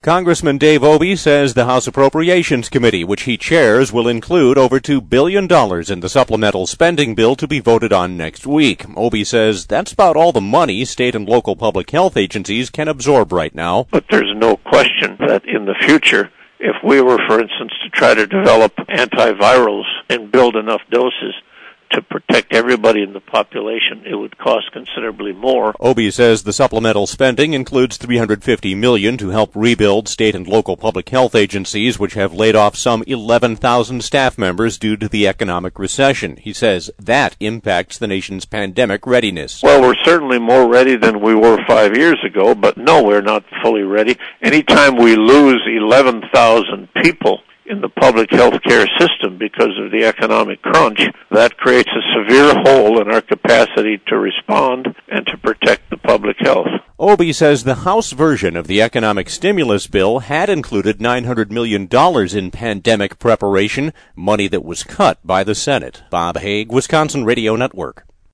Congressman Dave Obey says the House Appropriations Committee, which he chairs, will include over $2 billion in the supplemental spending bill to be voted on next week. Obey says that's about all the money state and local public health agencies can absorb right now. But there's no question that in the future, if we were, for instance, to try to develop antivirals and build enough doses to protect everybody in the population, it would cost considerably more. Obey says the supplemental spending includes $350 million to help rebuild state and local public health agencies, which have laid off some 11,000 staff members due to the economic recession. He says that impacts the nation's pandemic readiness. Well, we're certainly more ready than we were 5 years ago, but no, we're not fully ready. Anytime we lose 11,000 people in the public health care system because of the economic crunch, that creates a severe hole in our capacity to respond and to protect the public health. Obey says the House version of the economic stimulus bill had included $900 million in pandemic preparation, money that was cut by the Senate. Bob Hague, Wisconsin Radio Network.